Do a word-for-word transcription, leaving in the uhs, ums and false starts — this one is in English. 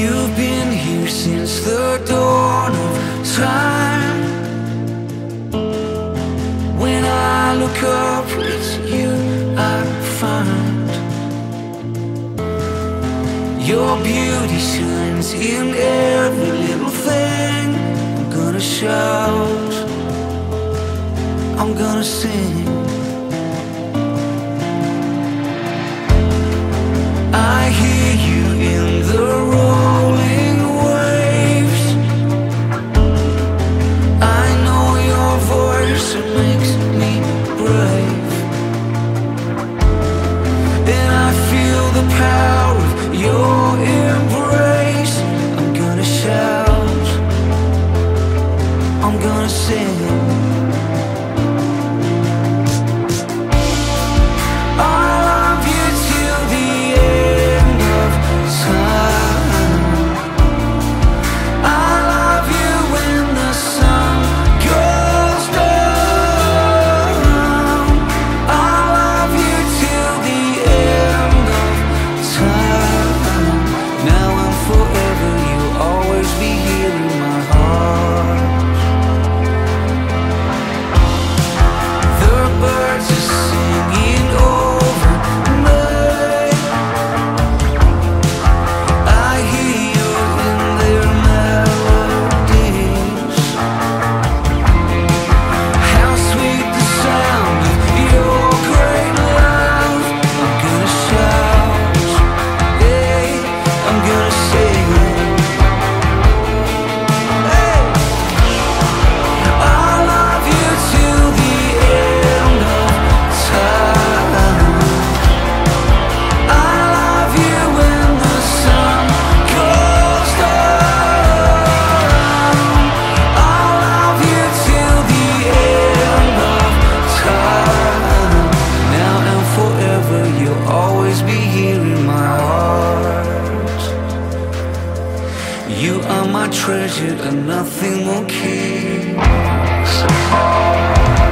You've been here since the dawn of time. When I look up, it's you I find. Your beauty shines in every little thing. I'm gonna shout, I'm gonna sing. I hear you in the rolling waves. I know your voice, it makes me brave. And I feel the power of your embrace. I'm gonna shout, I'm gonna sing. You are my treasure and nothing will keep us apart.